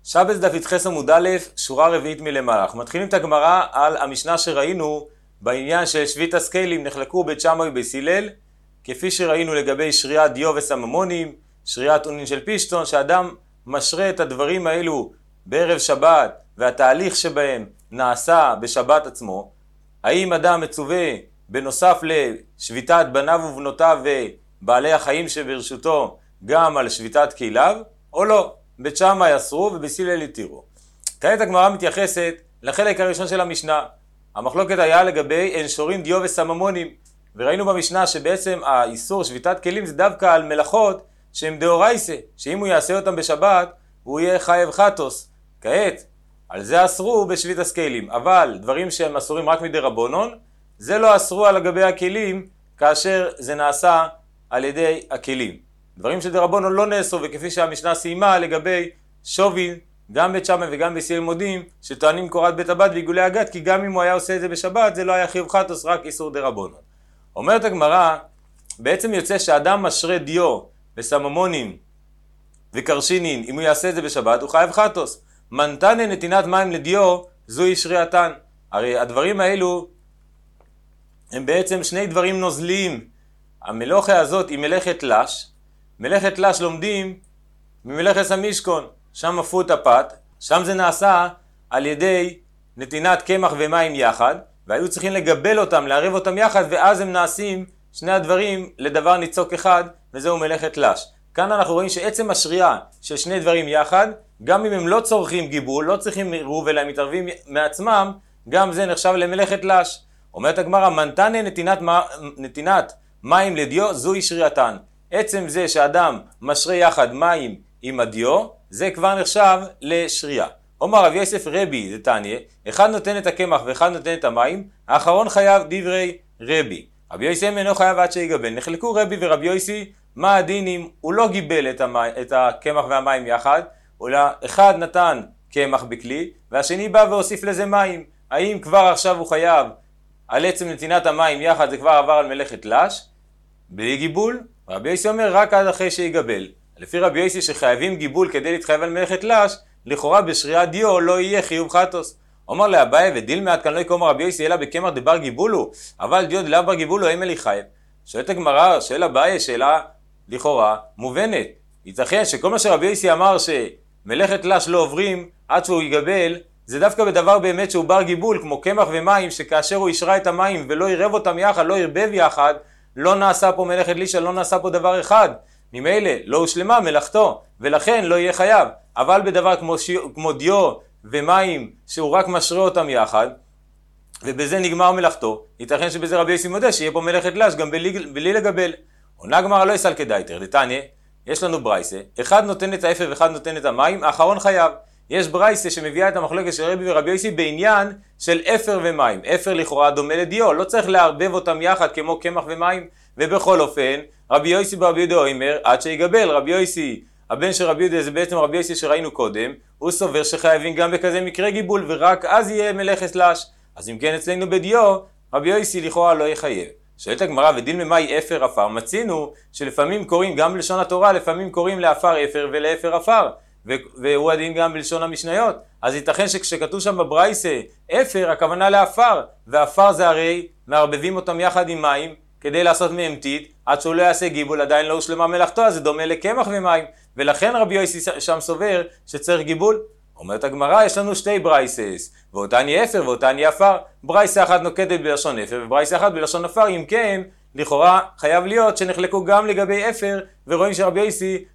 שבס דף י"ח עמוד א', שורה רביעית מלמעלה. אנחנו מתחילים את הגמרא על המשנה שראינו בעניין של שביעת הסקיילים נחלקו בית שמאי ובית הלל, כפי שראינו לגבי שריית דיו וסממונים, שריית אונין של פישטון, שאדם משרה את הדברים האלו בערב שבת והתהליך שבהם נעשה בשבת עצמו. האם אדם מצווה בנוסף לשביתת בניו ובנותיו ובעלי החיים שברשותו גם על שביתת כליו או לא? בית שמאי אסרו ובית הלל התירו. כעת הגמרא מתייחסת לחלק הראשון של המשנה. המחלוקת היה לגבי אין שורים דיו וסממונים, וראינו במשנה שבעצם האיסור שביתת כלים זה דווקא על מלאכות שהם דאורייסה, שאם הוא יעשה אותם בשבת הוא יהיה חייב חטוס. כעת על זה אסרו בשבית הסקיילים, אבל דברים שהם אסורים רק מדרבנן זה לא אסרו על גבי הכלים כאשר זה נעשה על ידי הכלים. דברים שדרבנן לא נאסרו, וכפי שהמשנה סיימה לגבי שווי, גם בית שמאי וגם בית הלל מודים שטוענים קורת בית הבד ועיגולי הגת, כי גם אם הוא היה עושה את זה בשבת זה לא היה חיוב חטוס, רק איסור דרבנן. אומרת הגמרא, בעצם יוצא שאדם משרה דיו וסממונים וקרשינין, אם הוא יעשה את זה בשבת הוא חייב חטוס. מנתנה נתינת מים לדיו זוהי שריעתן. הרי הדברים האלו הם בעצם שני דברים נוזליים. המלאכה הזאת היא מלאכת לש. מלאכת לש לומדים ממלאכת המשכון, שם אפו את הפת, שם זה נעשה על ידי נתינת קמח ומים יחד, והיו צריכים לגבל אותם, לערב אותם יחד, ואז הם נעשים שני הדברים לדבר ניצוק אחד, וזהו מלאכת לש. כאן אנחנו רואים שעצם השריעה של שני דברים יחד, גם אם הם לא צורכים גיבול, לא צריכים עירוב אלא מתערבים מעצמם, גם זה נחשב למלאכת לש. אומרת הגמרא, מנתנה נתינת מים לדיו זוהי שריעתן. עצם זה שאדם משרה יחד מים עם הדיו, זה כבר נחשב לשריעה. אומר רב יוסף רבי דתניא, אחד נותן את הקמח ואחד נותן את המים, האחרון חייב דברי רבי. רבי יוסי אינו חייב עד שיגבל. נחלקו רבי ורבי יוסי, מה הדין אם הוא לא גיבל את הקמח והמים יחד, אלא אחד נתן קמח בכלי והשני בא והוסיף לזה מים. האם כבר עכשיו הוא חייב על עצם נתינת המים יחד, זה כבר עבר על מלאכת לש בלי גיבול? רבי יוסי אומר רק עד אחרי שיגבל. לפי רבי יוסי שחייבים גיבול כדי להתחייב על מלאכת לש, לכאורה בשריעת דיו לא יהיה חיוב חטוס. אומר לאביי ודיל מעט כאן לא יקום רבי יוסי אלא בקמח דבר גיבולו, אבל דיו דלאו בר גיבולו אין מלי חייב. שואלת הגמרא, שואל אביי שאלה לכאורה מובנת. ייתכן שכל מה שרבי יוסי אמר שמלאכת לש לא עוברים עד שהוא יגבל, זה דווקא בדבר באמת שהוא בר גיבול, כמו קמח ומים, שכאשר הוא ישרה את המים ולא ירב אותם יחד, לא ירבב יחד, לא נעשה פה מלאכת לישה, לא נעשה פה דבר אחד. ממילא לא הושלמה מלאכתו, ולכן לא יהיה חייב. אבל בדבר כמו דיו ומים, שהוא רק משרה אותם יחד, ובזה נגמר מלאכתו, ייתכן שבזה רבי יוסי מודה שיהיה פה מלאכת לש גם בלי לגבל. עונה גמרא לא יסל כדאיתר, דתניא, יש לנו ברייסה, אחד נותן את האפר ואחד נותן את המים, האחרון חייב. יש ברייסה שמביאה את המחלוקת של רבי ורבי יוסי בעניין של אפר ומים. אפר לכאורה דומה לדיו, לא צריך לערבב אותם יחד כמו קמח ומים, ובכל אופן רבי יוסי ברבי יהודה אומר עד שיגבל. רבי יוסי הבן של רבי יהודה זה בעצם רבי יוסי שראינו קודם, הוא סובר שחייבים גם בכזה מקרה גיבול ורק אז יהיה מלאכת לש. אז אם כן אצלנו בדיו רבי יוסי לכאורה לא יחייב. שואלת הגמרא ודין ממאי אפר עפר, מצינו שלפעמים קוראים גם בלשון התורה, לפעמים קוראים לעפר אפר ולאפר עפר, והוא הדין גם בלשון המשניות. אז ייתכן שכשכתוב שם בברייסה אפר הכוונה לעפר, ועפר זה הרי מערבבים אותם יחד עם מים כדי לעשות מהם טיט, עד שהוא לא יעשה גיבול עדיין לא הושלמה מלאכתו, אז זה דומה לקמח ומים, ולכן רבי יוסי שם סובר שצריך גיבול. אומרת הגמרא, יש לנו שתי ברייסס, ואותני אפר ואותני עפר. ברייסה אחת נוקטת בלשון אפר וברייסה אחת בלשון עפר. אם כן, לכאורה חייב להיות שנחלקו גם לגבי אפר, ורואים שרבי יוסי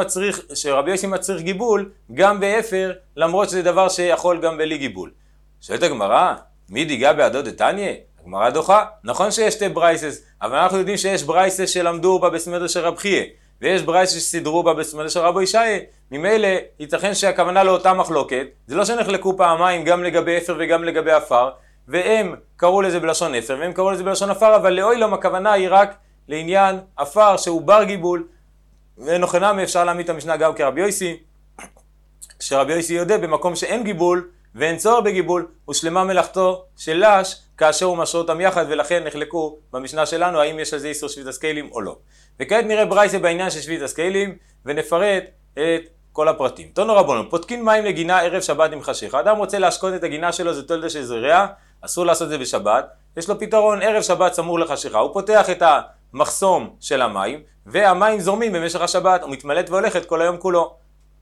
מצריך גיבול גם באפר, למרות שזה דבר שיכול גם בלי גיבול. שואלת הגמרא, מי דיגה בעדו דתניא? הגמרא דוחה. נכון שיש שתי ברייסס, אבל אנחנו יודעים שיש ברייסס שלמדו בה בסמדרש של רב חייא, ויש ברייסס שסידרו בה בסמדרש של רבי ישעיה. ממילא ייתכן שהכוונה לאותה מחלוקת, זה לא שנחלקו פעמיים גם לגבי אפר וגם לגבי עפר, והם קראו לזה בלשון אפר והם קראו לזה בלשון עפר, אבל לאוילום הכוונה היא רק לעניין עפר שהוא בר גיבול. ונכונה אפשר להעמיד את המשנה גם כרבי יוסי, שרבי יוסי יודע במקום שאין גיבול ואין צורך בגיבול, הושלמה מלאכתו של לש כאשר הוא משרה אותם יחד, ולכן נחלקו במשנה שלנו האם יש לזה איסור שביעת הסקיילים או לא. וכעת נראה ברייסה בעניין של שביעת הסקיילים ונפרט את כל הפרטים. תנו רבונן, פותקין מים לגינה ערב שבת עם חשיכה. אדם רוצה להשקות את הגינה שלו, זה תולדה של זרע, אסור לעשות את זה בשבת. יש לו פתרון, ערב שבת סמור לחשיכה. הוא פותח את המחסום של המים, והמים זורמים במשך השבת, הוא מתמלאת והולכת כל היום כולו.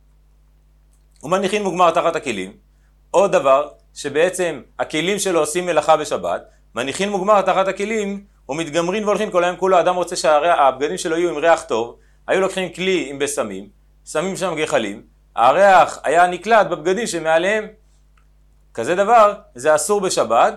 ומניחין מוגמר תחת הכלים. עוד דבר, שבעצם הכלים שלו עושים מלאכה בשבת, מניחין מוגמר תחת הכלים, ומתגמרין והולכין כל היום כולו. אדם רוצה שהבגדים שלו יהיו עם ריח טוב, היו לוקחים כלי עם בסמים, שמים שם גחלים, הריח היה נקלט בבגדים שמעליהם. כזה דבר, זה אסור בשבת,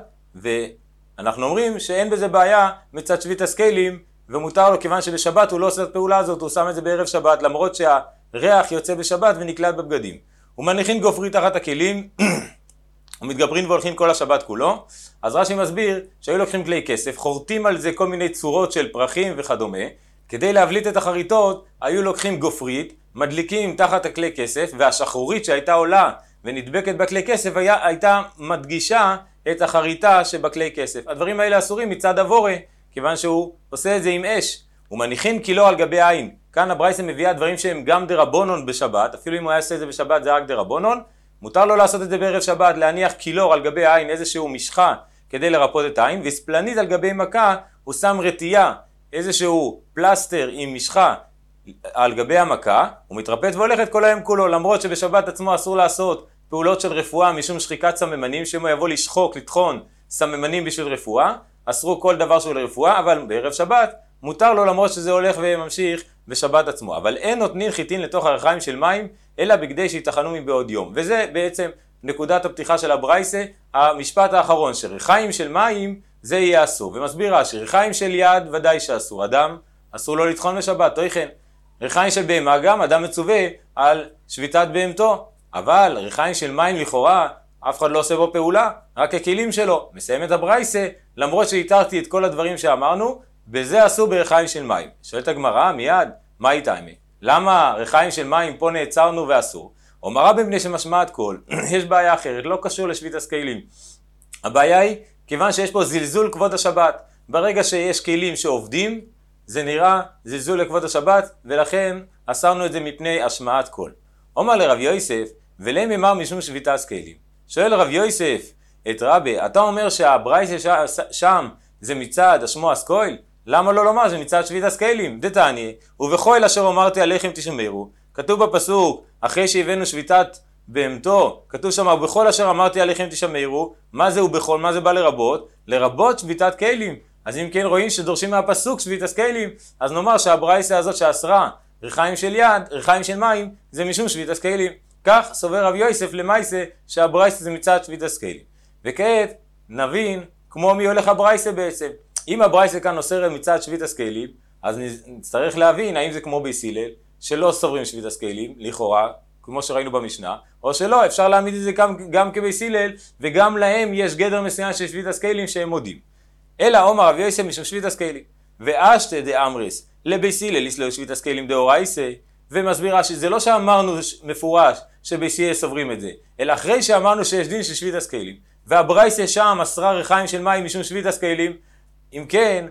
ואנחנו אומרים שאין בזה בעיה מצד שביט הסקיילים, ומותר לו כיוון שבשבת הוא לא עושה את הפעולה הזאת, הוא שם את זה בערב שבת, למרות שהריח יוצא בשבת ונקלט בבגדים. ומניחין גופרי תחת הכלים, ומתגברין והולכין כל השבת כולו. אז רש"י מסביר שהיו לוקחים כלי כסף, חורטים על זה כל מיני צורות של פרחים וכדומה, כדי להבליט את החריטות, היו לוקחים גופרית, מדליקים תחת הכלי כסף, והשחרורית שהייתה עולה ונדבקת בכלי כסף הייתה מדגישה את החריטה שבכלי כסף. הדברים האלה אסורים מצד הבורא, כיוון שהוא עושה את זה עם אש. ומניחין קילו על גבי עין. כאן הברייתא מביאה דברים שהם גם דרבנון בשבת, אפילו אם הוא היה עושה את זה בשבת זה רק דרבנון. מותר לו לעשות את זה בערב שבת, להניח קילור על גבי עין, איזשהו משחה כדי לרפות את העין, וספלנית על גבי מכה הוא שם רטייה, איזשהו פלסטר עם משחה על גבי המכה, הוא מתרפט והולכת כל היום כולו, למרות שבשבת עצמו אסור לעשות פעולות של רפואה משום שחיקת סממנים, שאם הוא יבוא לשחוק, לטחון סממנים בשביל רפואה, אסרו כל דבר שהוא לרפואה, אבל בערב שבת מותר לו למרות שזה הולך וממשיך בשבת עצמו. אבל אין נותנין חיטין לתוך הריחיים של מים, אלא בגדי שיתחנו מבעוד יום. וזה בעצם נקודת הפתיחה של הברייתא, המשפט האחרון, שריחיים של מים זה יהיה אסור. ומסביר רש"י, ריחיים של יד ודאי שאסור, אדם אסור לו לטחון בשבת, תוכן. ריחיים של בהמה גם אדם מצווה על שביתת בהמתו, אבל ריחיים של מים לכאורה אף אחד לא עושה בו פעולה, רק הכלים שלו. מסיים את הברייתא, למרות שהתרתי את כל הדברים שאמרנו, בזה אסור בריחיים של מים. שואלת הגמרא מיד, מה איתה אמי? למה ריחיים של מים פה נעצרנו ואסור? אומרה בבני שמשמעת כל, יש בעיה אחרת, לא קשור לשביט הסקיילים. הבעיה היא, כיוון שיש פה זלזול כבוד השבת, ברגע שיש כלים שעובדים, זה נראה זלזול לכבוד השבת, ולכן אסרנו את זה מפני השמעת כל. אומר לרב יוסף, ולם אמר משום שביתה הסקיילים. שואל רב יוסף את רבי, אתה אומר שהברייתא שם זה מצד השמו הסקויל? למה לא לומר זה מצד שביט הסקיילים? דתני, ובכל אשר אמרתי עליכם תשמרו. כתוב בפסוק, אחרי שהבאנו שביתת בהמתו, כתוב שם, ובכל אשר אמרתי עליכם תשמרו. מה זה ובכל? מה זה בא לרבות? לרבות שביתת כלים. אז אם כן רואים שדורשים מהפסוק שביט הסקיילים, אז נאמר שהברייתא הזאת שאסרה ריחיים של יד, ריחיים של מים, זה משום שביט הסקיילים. כך סובר רב יוסף למעשה שהברייתא זה מצד שביט הסקיילים. וכעת נבין כמו מי הולך הברייתא בעצם. אם הברייתא כאן אוסרת מצד שביט הסקיילים, אז נצטרך להבין האם זה כמו בייס הלל, שלא סוברים שביט הסקיילים, לכאורה, כמו שראינו במשנה, או שלא, אפשר להעמיד את זה גם כבייס הלל, וגם להם יש גדר מסוים של שביט הסקיילים שהם מודים. אלא אומר רב יוסף משום שביט הסקיילים, ואשתא דאמריס לבייס הלל יסלו שביט הסקיילים דאורייתא, ומסבירה שזה לא שאמרנו מפורש שבייס הלל סוברים את זה, אלא אחרי שאמרנו שיש דין של שביט הסקיילים, והברייתא שם אסרה ריחיים של מים משום שביט הסקיילים, אם כן,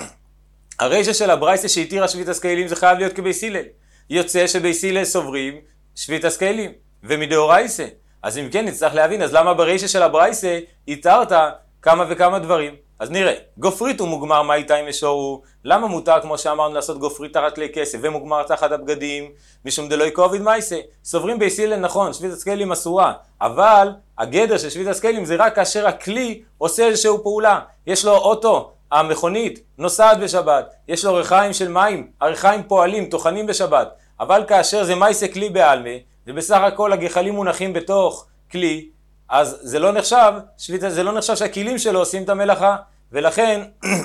הרישא של הברייתא שהתירה שביט הסקיילים זה חייב להיות כבייס הלל. יוצא שבייס הלל סוברים שביט הסקיילים, ומדאורייתא. אז אם כן נצטרך להבין, אז למה ברישא של הברייתא התרת כמה וכמה דברים? אז נראה, גופרית ומוגמר מה איתה אם ישורו? למה מותר כמו שאמרנו לעשות גופרית תחת כלי כסף ומוגמר תחת הבגדים? משום דלא יקוביד מייסה. סוברים בייס הלל נכון, שביט הסקיילים אסורה, אבל הגדר של שביט הסקיילים זה רק כאשר הכלי עושה איזשהו פעולה. יש לו אוטו, המכונית נוסעת בשבת, יש לו ריחיים של מים, הריחיים פועלים, טוחנים בשבת, אבל כאשר זה מייסה כלי בעלמה, ובסך הכל הגחלים מונחים בתוך כלי, אז זה לא נחשב שהכלים שלו עושים את המלאכה, ולכן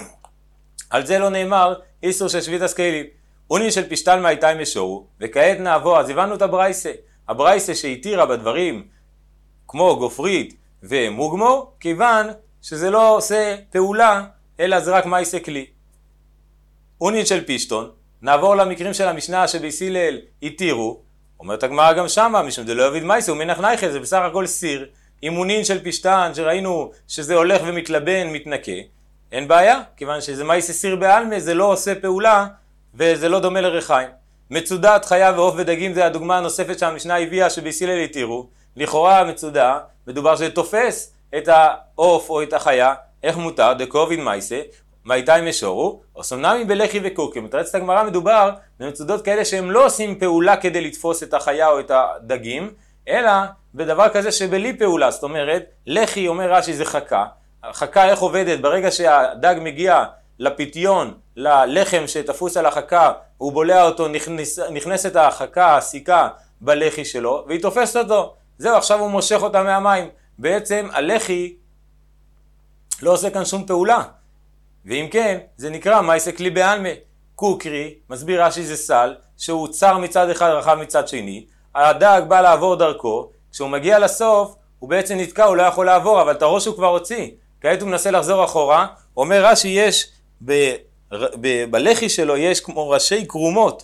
על זה לא נאמר איסור של שביט הסקיילים. אונין של פשטן מהייתה אם ישורו, וכעת נעבור, אז הבנו את הברייתא. הברייתא שהתירה בדברים כמו גופרית ומוגמור, כיוון שזה לא עושה פעולה, אלא זה רק מייסה כלי. אונין של פשטון, נעבור למקרים של המשנה שבייס הלל התירו, אומרת הגמרא גם שמה, משום דלא יביד מייסה ומנח נייחא, זה בסך הכל סיר, אימונין של פשטן שראינו שזה הולך ומתלבן, מתנקה, אין בעיה, כיוון שזה מייסה סיר בעלמה, זה לא עושה פעולה וזה לא דומה לריחיים. מצודת חיה ועוף ודגים זה הדוגמה הנוספת שהמשנה הביאה שבהסילל התירו. לכאורה המצודה מדובר שתופס את העוף או את החיה, איך מותר? דקובין מייסה, מייתי משורו, או סומנמי בלחי וקוקי. מתרצת הגמרא מדובר במצודות כאלה שהם לא עושים פעולה כדי לתפוס את החיה או את הדגים, אלא בדבר כזה שבלי פעולה, זאת אומרת, לחי אומר רש"י זה חכה. החכה איך עובדת? ברגע שהדג מגיע לפתיון, ללחם שתפוס על החכה, הוא בולע אותו, נכנסת החכה, הסיכה בלחי שלו, והיא תופסת אותו. זהו, עכשיו הוא מושך אותה מהמים. בעצם הלחי לא עושה כאן שום פעולה. ואם כן, זה נקרא מייסה כלי בעלמא. קוקרי, מסביר רש"י זה סל, שהוא צר מצד אחד, רחב מצד שני. הדג בא לעבור דרכו, כשהוא מגיע לסוף, הוא בעצם נתקע, הוא לא יכול לעבור, אבל את הראש הוא כבר הוציא. כעת הוא מנסה לחזור אחורה, אומר רש"י יש, בלחי שלו יש כמו ראשי קרומות,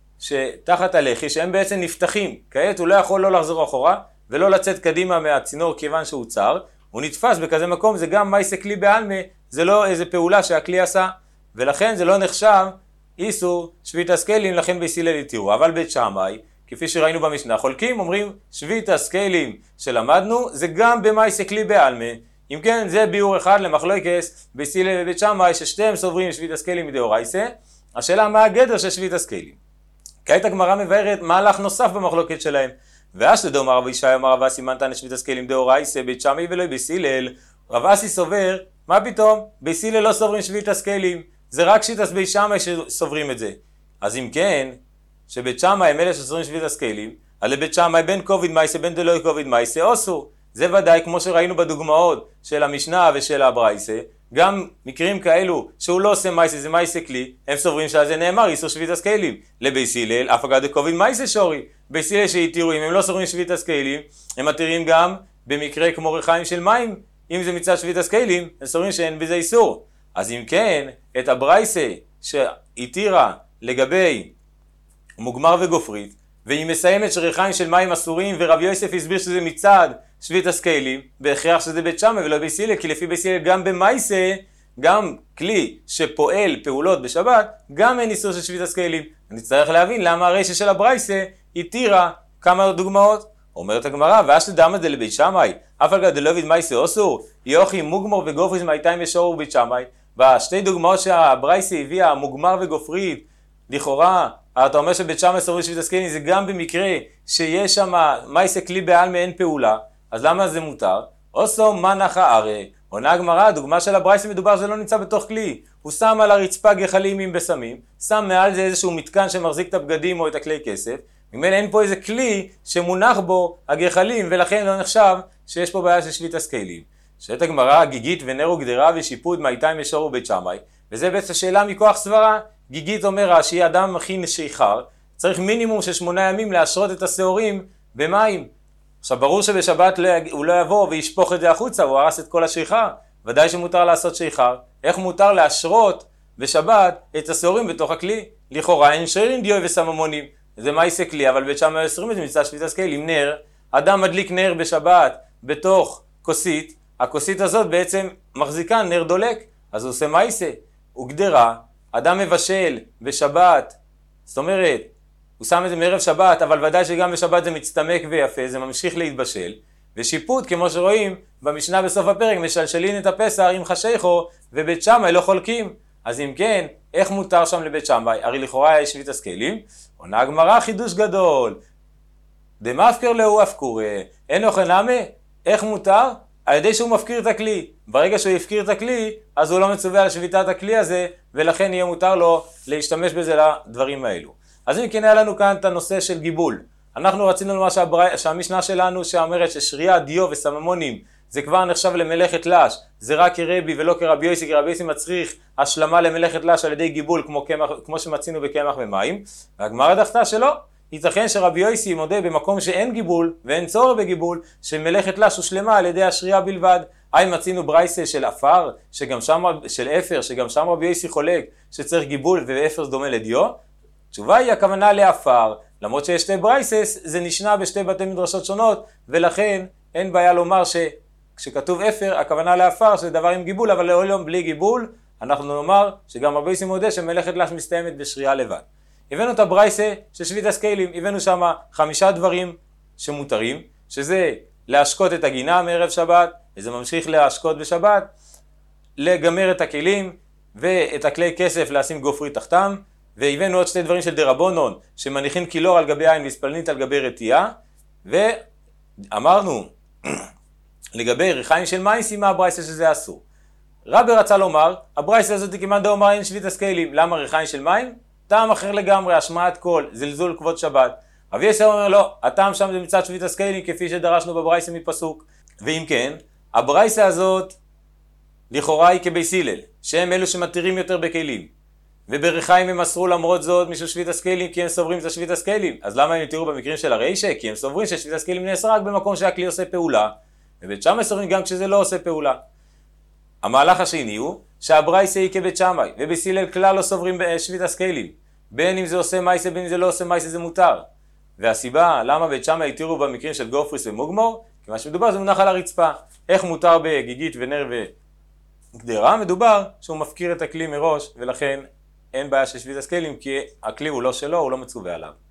שתחת הלחי, שהם בעצם נפתחים. כעת הוא לא יכול לא לחזור אחורה, ולא לצאת קדימה מהצינור כיוון שהוא צר. הוא נתפס בכזה מקום, זה גם מייסה כלי בעלמא, זה לא איזה פעולה שהכלי עשה, ולכן זה לא נחשב איסור שביתת סקיילים, לכן בהסילל התירו. אבל בית שמאי, כפי שראינו במשנה, חולקים, אומרים שביתת סקיילים שלמדנו, זה גם במייסה כלי בעלמא. אם כן, זה ביאור אחד למחלוקס בהסילל ובית שמאי, ששתיהם סוברים שביתת סקיילים מדאורייסה. השאלה מה הגדר של שביתת סקיילים? כעת הגמרא מבארת מהלך נוסף במחלוקת שלהם. ואשתדו אמר רב ישי אמר רב אסי מנתן שביתת סקיילים דאורייסה בית שמאי ולא בהסילל. רב אסי סובר, מה פתאום? בהסילל לא סוברים שביתת סקיילים, זה רק שיטת בית שמאי שסוברים את זה. אז אם כן, שבית שמאי הם אלה שסוברים שביתת סקיילים, אז לבית שמאי בין קוביד מייסה בין דלוי קוביד מייסה אסור. זה ודאי כמו שראינו בדוגמאות של המשנה ושל הברייסה, גם מקרים כאלו שהוא לא עושה מייסה, זה מייסה כלי, הם סוברים שעל זה נאמר איסור שביתת סקיילים. לבהסילל אף אגב דקוביד מייסה שורי. בהסילל שהתירו, אם הם לא סוברים שביתת סקיילים, הם מתירים גם במקרה כמו ריחיים של מים, אם זה מצד שביתת סקיילים, הם סוברים שאין בזה איסור. אז אם כן, את הברייסה שהתירה לגבי מוגמר וגופרית, והיא מסיימת שריחיים של מים אסורים, ורב יוסף הסביר שזה מצד שביתת סקיילים, בהכרח שזה בית שמאי ולא בהסילל, כי לפי בהסילל גם במייסה, גם כלי שפועל פעולות בשבת, גם אין איסור של שביתת סקיילים. אני צריך להבין למה הרשע של הברייסה התירה כמה דוגמאות. אומרת הגמרא, ואשתדמה דלבית שמאי, אף על גב דלוביד מייסה אסור, יוכי מוגמר וגופרית מייתי משורו בית שמאי. בשתי דוגמאות שהברייסה הביאה, מוגמר וגופרית, לכאורה, אתה אומר שבית שמאי סוברים שביתת סקיילים, זה גם במקרה שיש שם מייסה כלי בעלמא אין פעולה, אז למה זה מותר? אוסו מנח הארי, עונה הגמרא, הדוגמה של הברייסה מדובר שלא נמצא בתוך כלי, הוא שם על הרצפה גחלים עם בסמים, שם מעל זה איזשהו מתקן שמחזיק את הבגדים או את הכלי כסף, ממילא אין פה איזה כלי שמונח בו הגחלים, ולכן לא נחשב שיש פה בעיה של שביתת סקיילים. שאת הגמרא, גיגית ונר וגדרה ושיפוד מייתי משורו בית שמאי, וזה בעצם שאלה מכוח סברה. גיגית אומר רש"י, אדם מכין שיכר, צריך מינימום של 8 ימים להשרות את השעורים במים. עכשיו ברור שבשבת הוא לא יבוא וישפוך את זה החוצה, הוא הרס את כל השיכר, ודאי שמותר לעשות שיכר. איך מותר להשרות בשבת את השעורים בתוך הכלי? לכאורה אין שרירים דיו וסממונים, זה מייסה כלי, אבל בית שמאי אוסרים את זה מצד שביתת סקיילים. נר, אדם מדליק נר בשבת בתוך כוסית, הכוסית הזאת בעצם מחזיקה נר דולק, אז הוא עושה מייסה. וגדרה, אדם מבשל בשבת, זאת אומרת, הוא שם את זה מערב שבת, אבל ודאי שגם בשבת זה מצטמק ויפה, זה ממשיך להתבשל. ושיפוט, כמו שרואים במשנה בסוף הפרק, משלשלין את הפסח עם חשיכו, ובית שמאי לא חולקים. אז אם כן, איך מותר שם לבית שמאי? הרי לכאורה יש שביתת סקיילים. עונה הגמרא חידוש גדול. דמפקר להו הפקורה, אין אוכל נמה? איך מותר? על ידי שהוא מפקיר את הכלי. ברגע שהוא יפקיר את הכלי, אז הוא לא מצווה על שביתת הכלי הזה, ולכן יהיה מותר לו להשתמש בזה לדברים האלו. אז אם כן היה לנו כאן את הנושא של גיבול. אנחנו רצינו לומר שהמשנה שלנו שאומרת ששריעה, דיו וסממונים זה כבר נחשב למלאכת לש, זה רק כרבי ולא כרבי יוסי, כי רבי יוסי מצריך השלמה למלאכת לש על ידי גיבול כמו שמצינו בקמח ומים. והגמרא דחתה שלא. ייתכן שרבי יוסי מודה במקום שאין גיבול ואין צורך בגיבול, שמלאכת לש הושלמה על ידי השריעה בלבד. מצינו ברייסה של אפר, של אפר, שגם שם רבי יוסי חולק שצריך גיבול ואפר זה דומה לדיו. התשובה היא הכוונה לאפר, למרות שיש שתי ברייסס, זה נשנה בשתי בתי מדרשות שונות, ולכן אין בעיה לומר שכשכתוב אפר, הכוונה לאפר, שזה דבר עם גיבול, אבל לעולם בלי גיבול, אנחנו נאמר שגם רבי יוסי מודה שמלאכת לש מסתיימת בשריעה לבד. הבאנו את הברייסה של שביט הסקיילים, הבאנו שם 5 דברים שמותרים, שזה להשקות את הגינה מערב שבת, וזה ממשיך להשקות בשבת, לגמר את הכלים ואת הכלי כסף לשים גופרי תחתם, והבאנו עוד 2 דברים של דרבונון, שמניחים קילור על גבי עין והספלנית על גבי רטייה, ואמרנו לגבי ריחיים של מייסים מה הברייסה שזה אסור. רבי רצה לומר, הברייסה הזאת היא כמעט דאמר אין שביט הסקיילים, למה ריחיים של מים? טעם אחר לגמרי, השמעת קול, זלזול כבוד שבת. רבי יסר אומר לא, הטעם שם זה מצד שביט הסקיילים כפי שדרשנו בברייסה מפסוק. ואם כן, הברייסה הזאת לכאורה היא כבייס הלל, שהם אלו שמתירים יותר בכלים. ובריחיים הם אסרו למרות זאת משל שביט הסקיילים כי הם סוברים את השביט הסקיילים. אז למה הם יתירו במקרים של הריישה? כי הם סוברים ששביט הסקיילים נאסר רק במקום שהכלי עושה פעולה, ובית שמאי סוברים גם כשזה לא עושה פעולה. המהלך השני הוא שהברייסה היא כבית שמאי, ובייס הלל כלל לא סוברים בשביט הסקיילים. בין אם זה עושה מייסה בין אם זה לא עושה מייסה זה מותר. והסיבה למה בית שמאי יתירו במקרים של גופריס ומוגמור, כי מה שמדובר זה מונח על הרצפה. איך מותר בגיגית ונר וגדרה? מדובר שהוא מפקיר את הכלי מראש, ולכן אין בעיה של שביט הסקיילים כי הכלי הוא לא שלו, הוא לא מצווה עליו.